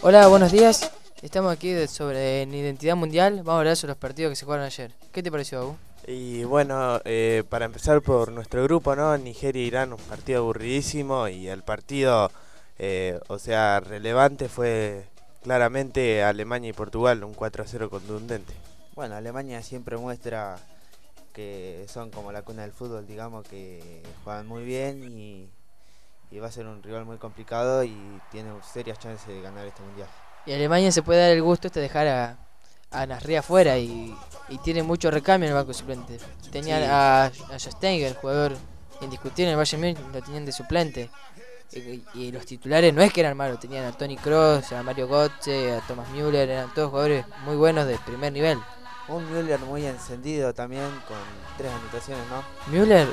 Hola, buenos días. Estamos aquí sobre identidad mundial. Vamos a hablar sobre los partidos que se jugaron ayer. ¿Qué te pareció, Agu? Y bueno, para empezar por nuestro grupo, ¿no? Nigeria-Irán, un partido aburridísimo y el partido, relevante fue claramente Alemania y Portugal, un 4-0 contundente. Bueno, Alemania siempre muestra que son como la cuna del fútbol, digamos, que juegan muy bien y va a ser un rival muy complicado y tiene serias chances de ganar este mundial. Y Alemania se puede dar el gusto de dejar a Nasri afuera y tiene mucho recambio en el banco suplente. Tenían Sí. a Steiger, el jugador indiscutible en el Bayern Múnich, lo tenían de suplente. Y los titulares no es que eran malos, tenían a Toni Kroos, a Mario Götze, a Thomas Müller, eran todos jugadores muy buenos de primer nivel. Un Müller muy encendido también, con 3 anotaciones, ¿no? Müller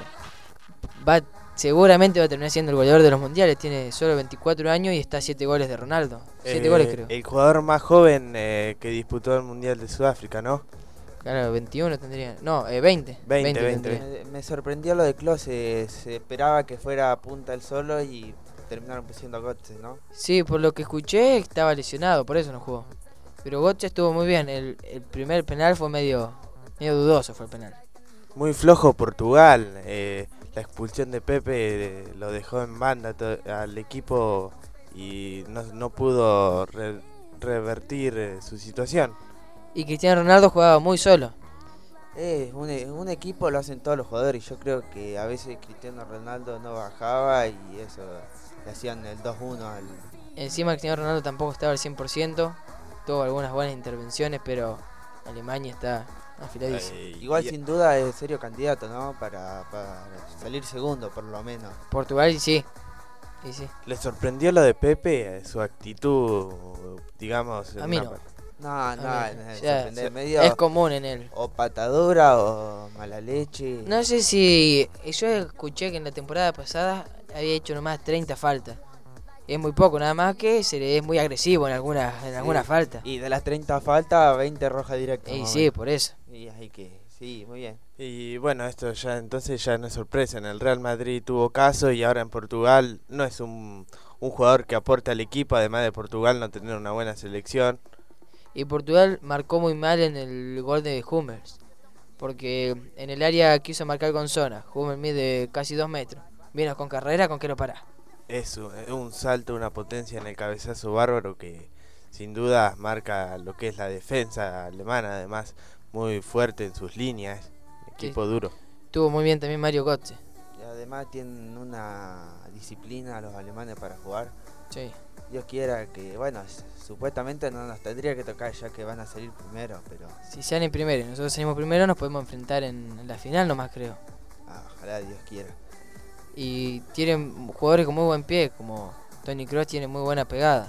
seguramente va a terminar siendo el goleador de los mundiales, tiene solo 24 años y está a 7 goles de Ronaldo. 7 goles creo. El jugador más joven que disputó el Mundial de Sudáfrica, ¿no? Claro, 21 tendría. No, 20. 20 tendría. Me sorprendió lo de Klose, se esperaba que fuera punta él solo y terminaron pusiendo a Götze, ¿no? Sí, por lo que escuché estaba lesionado, por eso no jugó. Pero Götze estuvo muy bien, el primer penal fue medio dudoso, fue el penal. Muy flojo Portugal, la expulsión de Pepe lo dejó en banda al equipo y no pudo revertir su situación. Y Cristiano Ronaldo jugaba muy solo. Un equipo lo hacen todos los jugadores y yo creo que a veces Cristiano Ronaldo no bajaba y eso le hacían el 2-1 al... Encima Cristiano Ronaldo tampoco estaba al 100%, tuvo algunas buenas intervenciones, pero Alemania está afiladísimo. Igual sin duda es serio candidato, ¿no? Para salir segundo por lo menos. Portugal y sí. ¿Le sorprendió lo de Pepe, su actitud, digamos? A mí no. No, Ya, medio es común en él. o patadura o mala leche. No sé si... Yo escuché que en la temporada pasada había hecho nomás 30 faltas. Es muy poco, nada más que es muy agresivo en algunas faltas. Y de las 30 faltas, 20 roja directa. Y sí, por eso. Y así que, sí, muy bien. Y bueno, esto ya entonces ya no es sorpresa. En el Real Madrid tuvo caso y ahora en Portugal no es un jugador que aporta al equipo, además de Portugal no tener una buena selección. Y Portugal marcó muy mal en el gol de Hummels, porque en el área quiso marcar con zona. Hummels mide casi 2 metros. Vino con carrera, ¿con qué lo pará? Es un salto, una potencia en el cabezazo bárbaro que sin duda marca lo que es la defensa alemana, además muy fuerte en sus líneas, equipo duro. Estuvo muy bien también Mario Götze. Y además tienen una disciplina los alemanes para jugar. Sí. Dios quiera que, bueno, supuestamente no nos tendría que tocar ya que van a salir primero, pero... Si salen primero y nosotros salimos primero, nos podemos enfrentar en la final nomás, creo. Ojalá Dios quiera. Y tienen jugadores con muy buen pie, como Toni Kroos tiene muy buena pegada.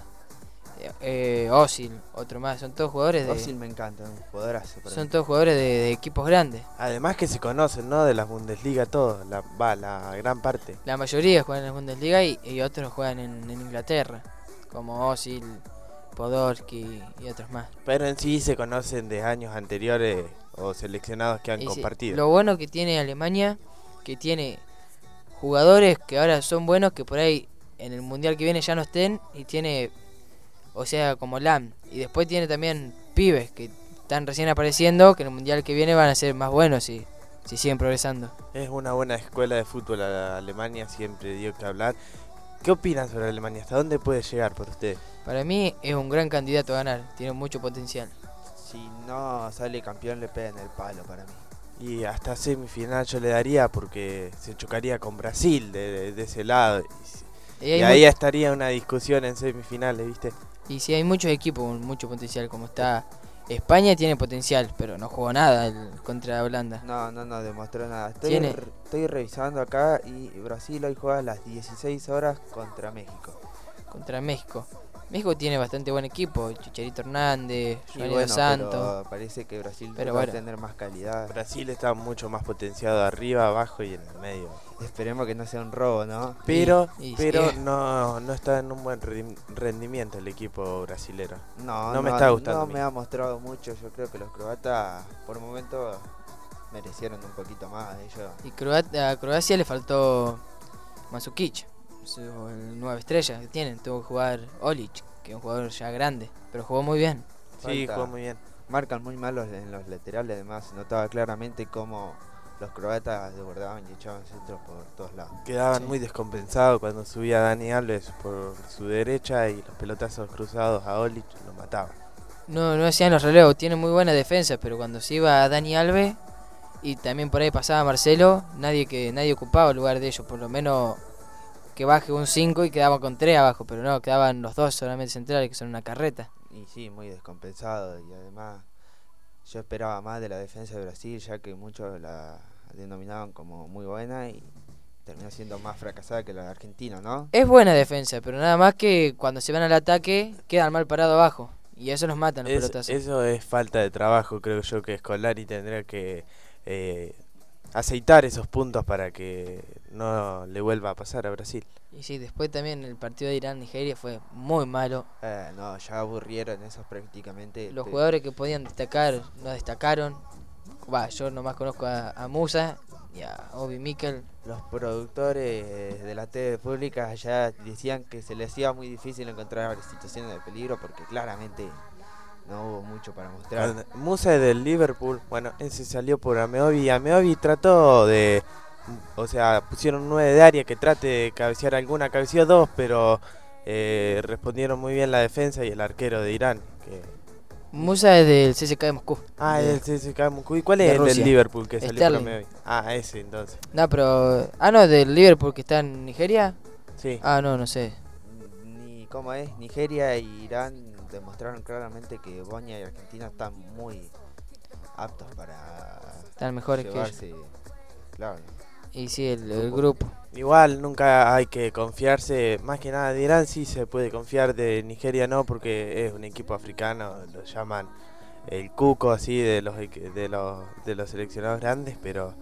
Özil, otro más, son todos jugadores de... Özil me encanta, un jugadorazo. Son todos jugadores de equipos grandes. Además que se conocen, ¿no? De la Bundesliga todos, la gran parte. La mayoría juegan en la Bundesliga y otros juegan en Inglaterra, como Özil, Podolski y otros más. Pero en sí se conocen de años anteriores o seleccionados que han compartido. Lo bueno que tiene Alemania, que tiene jugadores que ahora son buenos, que por ahí en el mundial que viene ya no estén, y tiene, o sea, como Lam, y después tiene también pibes que están recién apareciendo, que en el mundial que viene van a ser más bueos si siguen progresando. Es una buena escuela de fútbol a Alemania, siempre dio que hablar. ¿Qué opinan sobre Alemania? ¿Hasta dónde puede llegar por ustedes? Para mí es un gran candidato a ganar, tiene mucho potencial. Si no sale campeón le pegan el palo para mí. Y hasta semifinal yo le daría porque se chocaría con Brasil de ese lado. Y ahí estaría una discusión en semifinales, ¿viste? Y si hay muchos equipos con mucho potencial, como está España, tiene potencial, pero no jugó nada contra Holanda. No demostró nada. Estoy revisando acá y Brasil hoy juega a las 16 horas contra México. Contra México. México tiene bastante buen equipo, Chicharito Hernández, Giovanni Dos Santos. Pero parece que Brasil va a tener más calidad. Brasil está mucho más potenciado arriba, abajo y en el medio. Esperemos que no sea un robo, ¿no? Pero no está en un buen rendimiento el equipo brasilero. No me está gustando. No me ha mostrado mucho. Yo creo que los croatas por un momento merecieron un poquito más de ellos. Y a Croacia le faltó Mandzukic, el 9 estrellas que tienen. Tuvo que jugar Olic. que es un jugador ya grande, pero jugó muy bien. Sí, Falta- jugó muy bien. Marcan muy mal en los laterales, además se notaba claramente cómo los croatas desbordaban y echaban centros por todos lados. Quedaban Sí. muy descompensados cuando subía Dani Alves por su derecha y los pelotazos cruzados a Olic lo mataban. No hacían los relevos, tiene muy buena defensa, pero cuando se iba Dani Alves y también por ahí pasaba Marcelo, nadie ocupaba el lugar de ellos, por lo menos que baje un 5 y quedaba con 3 abajo, pero no, quedaban los dos solamente centrales que son una carreta. Y sí, muy descompensado. Y además yo esperaba más de la defensa de Brasil, ya que muchos la denominaban como muy buena y terminó siendo más fracasada que la de Argentina, ¿no? Es buena defensa, pero nada más que cuando se van al ataque quedan mal parados abajo y eso nos matan los pelotazos. Eso es falta de trabajo, creo yo que Scolari tendría que aceitar esos puntos para que no le vuelva a pasar a Brasil. Y sí, después también el partido de Irán-Nigeria fue muy malo. No, ya aburrieron esos prácticamente. Los jugadores que podían destacar no destacaron. Yo nomás conozco a Musa y a Obi Mikel. Los productores de la TV pública ya decían que se les hacía muy difícil encontrar situaciones de peligro porque claramente no hubo mucho para mostrar. Musa es del Liverpool, bueno, ese salió por Ameobi. Ameobi trató de, o sea, pusieron 9 de área que trate de cabecear alguna, cabeceó 2, pero respondieron muy bien la defensa y el arquero de Irán. Musa es del CSKA de Moscú. Es el CSKA Moscú. ¿Y cuál de es el del Rusia. Liverpool que salió por Sterling. Ameobi? Ese entonces. No, pero... no, del Liverpool que está en Nigeria. Sí. No sé. ¿Cómo es? Nigeria e Irán demostraron claramente que Bosnia y Argentina están muy aptos para Están mejores que llevarse, claro. Y sí, el grupo. Igual nunca hay que confiarse, más que nada de Irán sí se puede confiar, de Nigeria no, porque es un equipo africano, lo llaman el cuco así de los seleccionados grandes, pero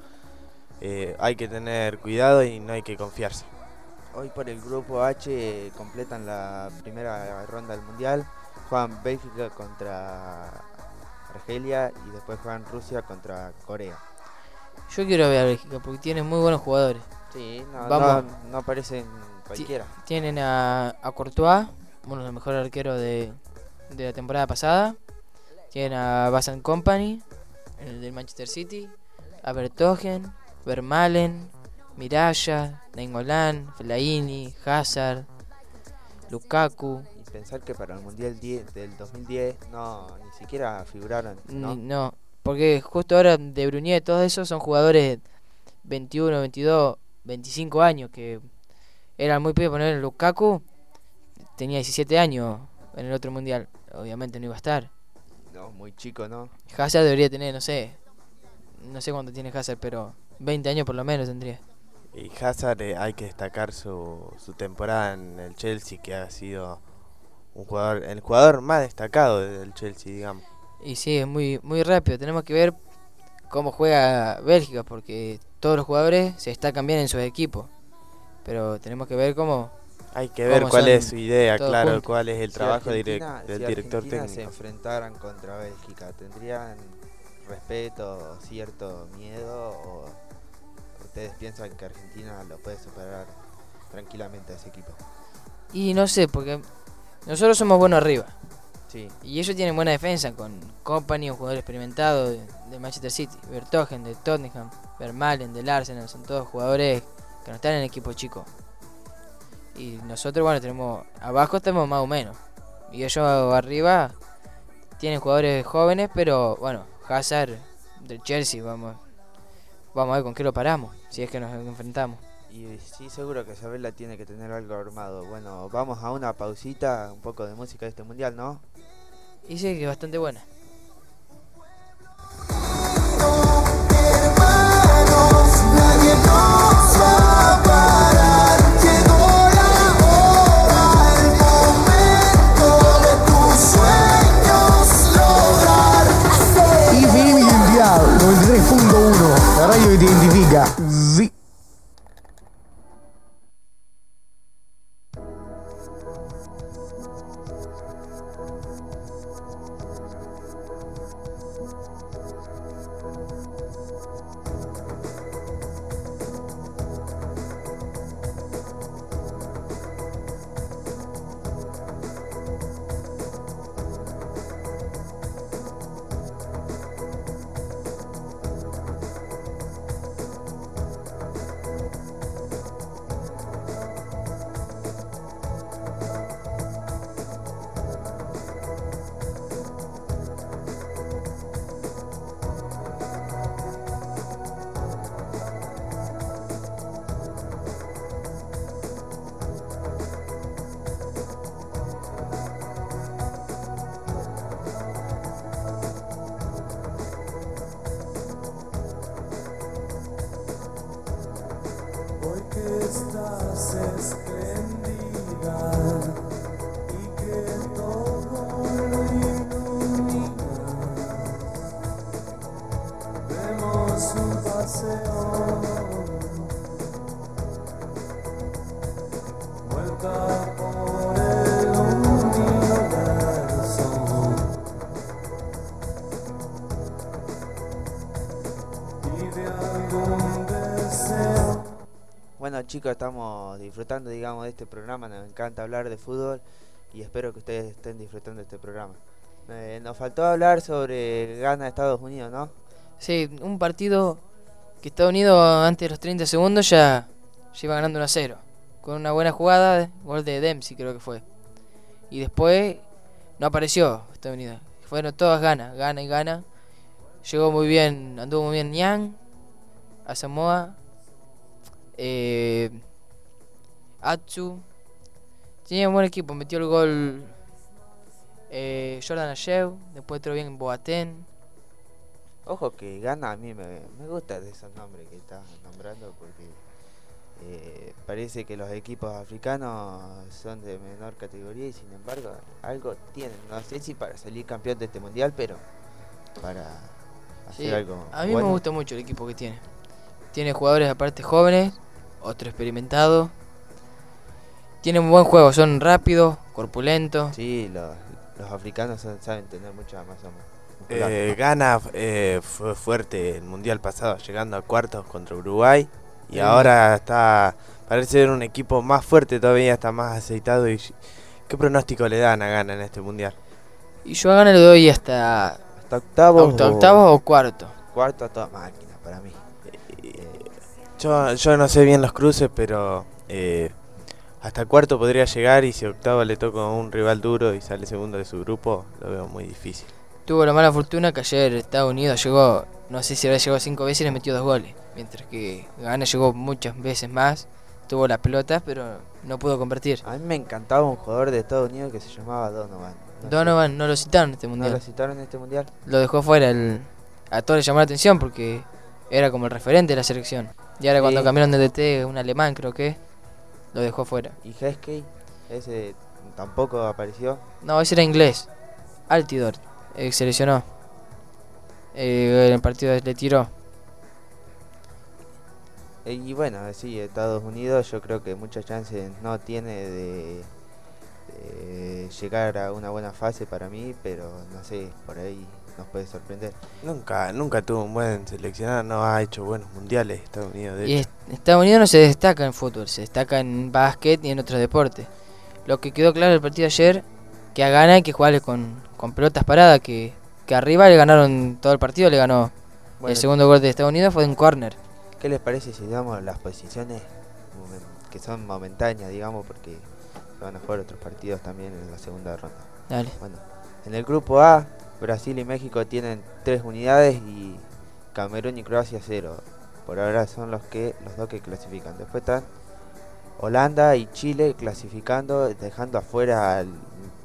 hay que tener cuidado y no hay que confiarse. Hoy por el grupo H completan la primera ronda del mundial, juegan Bélgica contra Argelia y después juegan Rusia contra Corea. Yo quiero ver a Bélgica porque tiene muy buenos jugadores. Sí, Vamos. no aparecen cualquiera. Tienen a Courtois, uno de los mejores arqueros de la temporada pasada. Tienen a Basan Company, el del Manchester City. A Vertonghen, Vermaelen, Miralla, Nainggolan, Fellaini, Hazard, Lukaku. Y pensar que para el mundial del 2010 ni siquiera figuraron, ¿no? No, porque justo ahora De Bruyne y todos esos son jugadores 21, 22, 25 años que eran muy pibes. Poner Lukaku tenía 17 años en el otro mundial, obviamente no iba a estar. No, muy chico, ¿no? Hazard debería tener, no sé cuánto tiene Hazard, pero 20 años por lo menos tendría. Y Hazard hay que destacar su temporada en el Chelsea, que ha sido el jugador más destacado del Chelsea, digamos. Y sí, es muy rápido. Tenemos que ver cómo juega Bélgica, porque todos los jugadores se destacan bien en sus equipos. Pero tenemos que ver cómo... Hay que ver cómo cuál son es su idea, todos claro, juntos. cuál es el trabajo del si director Argentina se técnico. enfrentaran contra Bélgica, ¿tendrían respeto, cierto miedo o ustedes piensan que Argentina lo puede superar tranquilamente a ese equipo? Y no sé, porque nosotros somos buenos arriba. Sí. Y ellos tienen buena defensa con Company, un jugador experimentado de Manchester City, Vertonghen de Tottenham, Vermaelen del Arsenal, son todos jugadores que no están en equipo chico. Y nosotros, bueno, abajo estamos más o menos. Y ellos arriba tienen jugadores jóvenes, pero bueno, Hazard del Chelsea, vamos a ver con qué lo paramos, si es que nos enfrentamos. Y sí, seguro que Sabela tiene que tener algo armado. Bueno, vamos a una pausita, un poco de música de este mundial, ¿no? Y sí, que es bastante buena. Nadie nos va a parar. Llegó la hora, el momento de tus sueños lograr. I primi del diavolo 93.1, la radio che ti identifica. Sì. que estás espléndida y que todo lo ilumina. Demos un paseo, vuelta por el universo. Pide algún deseo. Bueno chicos, estamos disfrutando digamos de este programa, nos encanta hablar de fútbol y espero que ustedes estén disfrutando de este programa. Nos faltó hablar sobre Ghana Estados Unidos, ¿no? Sí, un partido que Estados Unidos antes de los 30 segundos ya iba ganando 1-0. Con una buena jugada, gol de Dempsey creo que fue. Y después no apareció Estados Unidos. Fueron todas Ghana y Ghana. Llegó muy bien, anduvo muy bien Niang, Asamoah, Atsu. Tenía un buen equipo, metió el gol Jordan Ayew, después entró bien Boateng. Ojo que Ghana a mí me gusta de esos nombres que estás nombrando porque parece que los equipos africanos son de menor categoría y sin embargo algo tienen. No sé si para salir campeón de este mundial, pero para hacer Sí, algo a mí bueno. me gusta mucho el equipo que tiene. Tiene jugadores aparte jóvenes, otro experimentados. Tienen un buen juego, son rápidos, corpulentos. Sí, los africanos saben tener mucha masa muscular. Ghana fue fuerte el mundial pasado, llegando a cuartos contra Uruguay. Y Sí. ahora parece ser un equipo más fuerte todavía, está más aceitado. ¿Qué pronóstico le dan a Ghana en este mundial? Y yo a Ghana le doy hasta Hasta octavos, octavos o cuarto. cuarto a toda máquina para mí. Yo no sé bien los cruces, pero hasta cuarto podría llegar. Y si octavo le toca un rival duro y sale segundo de su grupo, lo veo muy difícil. Tuvo la mala fortuna que ayer Estados Unidos llegó, no sé si habrá llegado 5 veces y le metió 2 goles. Mientras que Ghana llegó muchas veces más, tuvo la pelota, pero no pudo convertir. A mí me encantaba un jugador de Estados Unidos que se llamaba Donovan. No sé, Donovan no lo citaron en este ¿no mundial. lo citaron en este mundial? Lo dejó fuera. A todos les llamó la atención porque era como el referente de la selección. Y ahora cuando Sí. cambiaron de DT, un alemán creo que, lo dejó fuera. Y Heskey, ese tampoco apareció. No, ese era inglés. Altidor, se lesionó. En el partido le tiró. Y bueno, sí, Estados Unidos yo creo que muchas chances no tiene de llegar a una buena fase para mí, pero no sé, por ahí nos puede sorprender. Nunca tuvo un buen seleccionado, no ha hecho buenos mundiales Estados Unidos. De Y hecho. Estados Unidos no se destaca en fútbol, se destaca en básquet y en otros deportes. Lo que quedó claro el partido de ayer, que a Ghana hay que jugarle con pelotas paradas, que arriba le ganaron todo el partido, le ganó. Bueno, El segundo gol de Estados Unidos fue en córner. ¿qué les parece si damos las posiciones que son momentáneas, digamos, porque se van a jugar otros partidos también en la segunda ronda? Dale. Bueno, en el grupo A, Brasil y México tienen 3 unidades y Camerún y Croacia 0. Por ahora son los dos que clasifican. Después están Holanda y Chile clasificando, dejando afuera al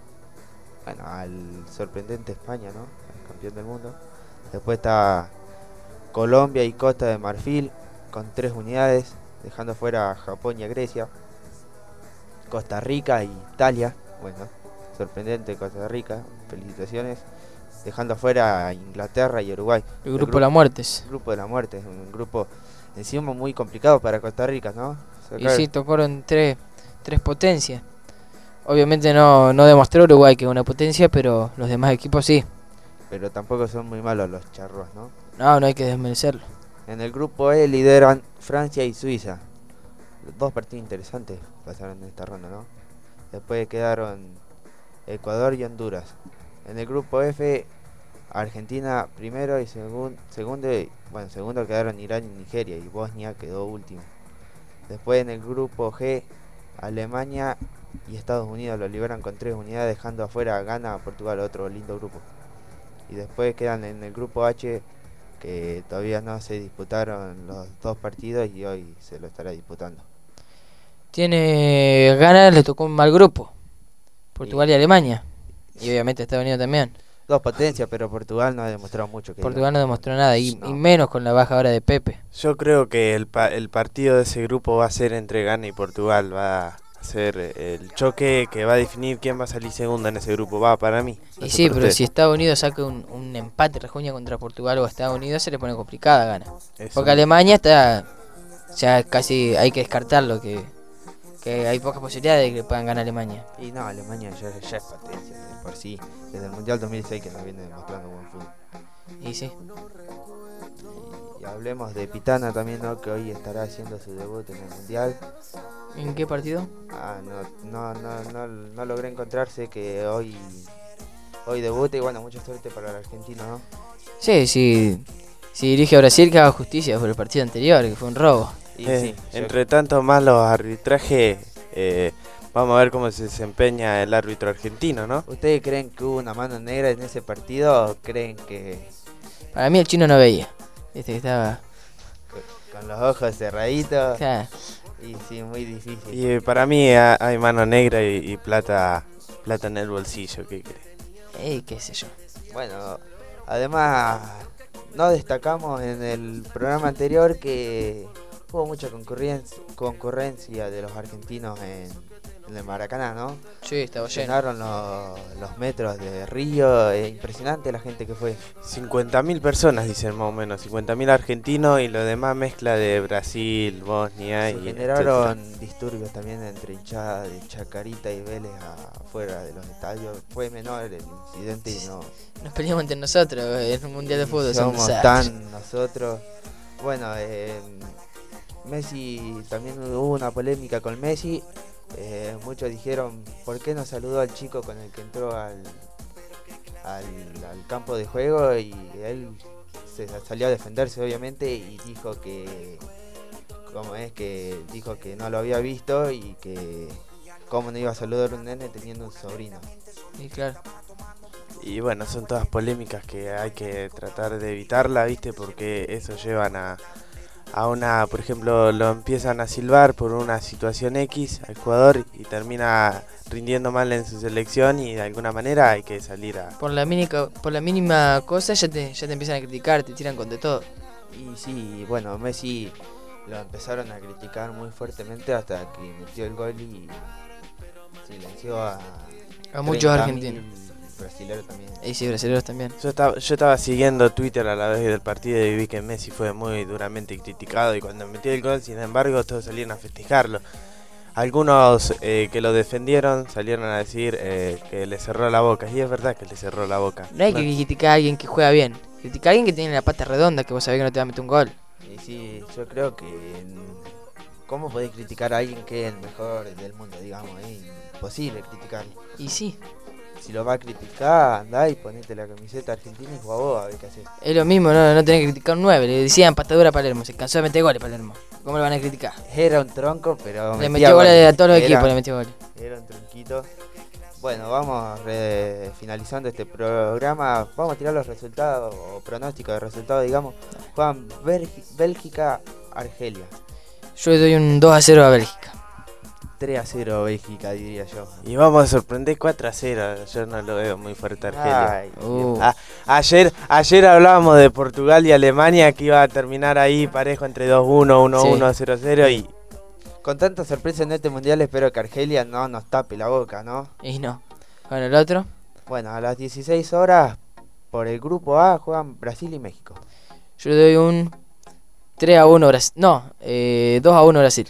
sorprendente España, ¿no? El campeón del mundo. Después está Colombia y Costa de Marfil con 3 unidades, dejando fuera a Japón y a Grecia. Costa Rica y Italia, bueno, sorprendente Costa Rica, felicitaciones. Dejando afuera a Inglaterra y Uruguay. El grupo de las muertes. El grupo de la muerte, es un grupo encima muy complicado para Costa Rica, ¿no? Y sí, tocaron tres potencias. Obviamente no demostró Uruguay que es una potencia, pero los demás equipos sí. Pero tampoco son muy malos los charros, ¿no? No hay que desmerecerlo. En el grupo E lideran Francia y Suiza. 2 partidos interesantes pasaron en esta ronda, ¿no? Después quedaron Ecuador y Honduras. En el grupo F, Argentina primero y segundo quedaron Irán y Nigeria, y Bosnia quedó último. Después en el grupo G, Alemania y Estados Unidos lo liberan con 3 unidades, dejando afuera a Ghana, Portugal, otro lindo grupo. Y después quedan en el grupo H, que todavía no se disputaron los 2 partidos y hoy se lo estará disputando. Ghana le tocó un mal grupo. Portugal y Alemania. Y obviamente Estados Unidos también. dos potencias, pero Portugal no ha demostrado mucho. Portugal no demostró nada, y No. menos con la baja ahora de Pepe. Yo creo que el partido de ese grupo va a ser entre Ghana y Portugal. Va a ser el choque que va a definir quién va a salir segundo en ese grupo. Va, para mí. No Y sé sí, por pero ustedes. si Estados Unidos saca un empate rejuña contra Portugal o Estados Unidos, se le pone complicada gana. Eso. Porque Alemania está, ya casi hay que descartarlo, que hay pocas posibilidades de que puedan ganar Alemania. Y no, Alemania ya es potencia de por sí. Desde el Mundial 2006 que nos viene demostrando buen fútbol. Y sí, Y hablemos de Pitana también, ¿no? Que hoy estará haciendo su debut en el Mundial. ¿en qué partido? No logré encontrarse que hoy debute y bueno, mucha suerte para el argentino, ¿no? Sí, sí, si dirige a Brasil que haga justicia por el partido anterior, que fue un robo. Y sí, Entre tanto malos arbitrajes, vamos a ver cómo se desempeña el árbitro argentino, ¿no? ¿Ustedes creen que hubo una mano negra en ese partido o creen que Para mí el chino no veía, viste que estaba, con los ojos cerraditos? o sea, Y sí, muy difícil. Y para mí hay mano negra y plata en el bolsillo, ¿qué crees? qué sé yo. Bueno, además no destacamos en el programa anterior que hubo mucha concurrencia de los argentinos en el Maracaná, ¿no? Sí, estaba lleno. Llenaron los metros de Río, impresionante la gente que fue. 50.000 personas dicen más o menos, 50.000 argentinos y lo demás mezcla de Brasil, Bosnia Se y generaron disturbios también entre hinchadas de Chacarita y Vélez afuera de los estadios. Fue menor el incidente y no Nos peleamos entre nosotros en un mundial de fútbol. son somos desastres. tan nosotros. Bueno, Messi, también hubo una polémica con Messi. Muchos dijeron, ¿por qué no saludó al chico con el que entró al campo de juego? Y él se salió a defenderse obviamente y dijo que dijo que no lo había visto y que cómo no iba a saludar a un nene teniendo un sobrino. Y claro, Y bueno, son todas polémicas que hay que tratar de evitarla, ¿viste? Porque eso llevan a una, por ejemplo, lo empiezan a silbar por una situación X al jugador y termina rindiendo mal en su selección y de alguna manera hay que salir a... por la mínima cosa ya te empiezan a criticar, te tiran con de todo. Y sí, bueno, Messi lo empezaron a criticar muy fuertemente hasta que metió el gol y silenció a muchos 30.000 argentinos. brasileros también. Y sí, brasileños también. Yo estaba siguiendo Twitter a la vez del partido y vi que Messi fue muy duramente criticado y cuando metió el gol, sin embargo, todos salieron a festejarlo. Algunos que lo defendieron salieron a decir que le cerró la boca, y es verdad que le cerró la boca. No hay que criticar a alguien que juega bien. Critica a alguien que tiene la pata redonda, que vos sabés que no te va a meter un gol. Y sí, yo creo que ¿cómo podés criticar a alguien que es el mejor del mundo, digamos? Es imposible criticarlo. Y sí, Si lo va a criticar, andá y ponete la camiseta argentina y jugá vos a ver qué haces. es lo mismo, no tenés que criticar un 9. Le decían patadura a Palermo, se cansó de meter goles Palermo. ¿Cómo lo van a criticar? Era un tronco, pero Le metía metió goles goles. a todos los Era- equipos, le metió goles. Era un tronquito. Bueno, vamos finalizando este programa. Vamos a tirar los resultados o pronósticos de resultados, digamos. Juegan Bélgica-Argelia. Yo le doy un 2-0 a Bélgica. 3-0 Bélgica, diría yo. Y vamos a sorprender 4-0, yo no lo veo muy fuerte a Argelia. Ay, Ah, Ayer hablábamos de Portugal y Alemania que iba a terminar ahí parejo entre 2-1, 1-1, 0-0 y con tanta sorpresa en este mundial espero que Argelia no nos tape la boca, ¿no? y no. Bueno, el otro. Bueno, a las 16 horas por el grupo A juegan Brasil y México. Yo le doy un 3-1 Brasil. No, 2-1 Brasil.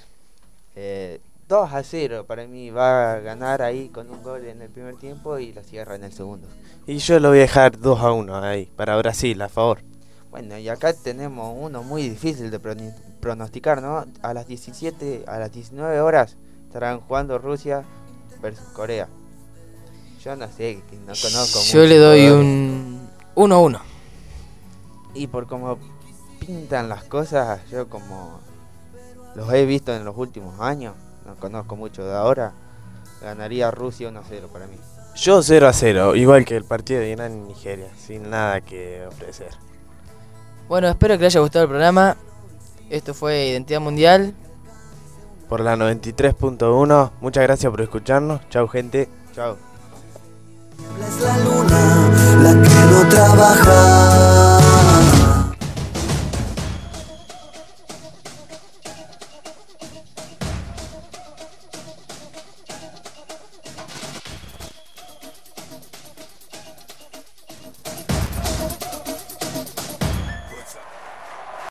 2-0 para mí va a ganar ahí con un gol en el primer tiempo y la cierra en el segundo. yo lo voy a dejar 2-1 ahí, para Brasil, a favor. Bueno, y acá tenemos uno muy difícil de pronosticar, ¿no? A las 19 horas estarán jugando Rusia versus Corea. Yo no sé, que no conozco Yo mucho le doy jugadores. un 1-1. Y por cómo pintan las cosas, yo como los he visto en los últimos años, no conozco mucho de ahora, ganaría Rusia 1-0 para mí. Yo 0-0, igual que el partido de Irán y Nigeria, sin nada que ofrecer. Bueno, espero que les haya gustado el programa. Esto fue Identidad Mundial. Por la 93.1, muchas gracias por escucharnos. Chau, gente. Chao. Es la luna la que trabajar.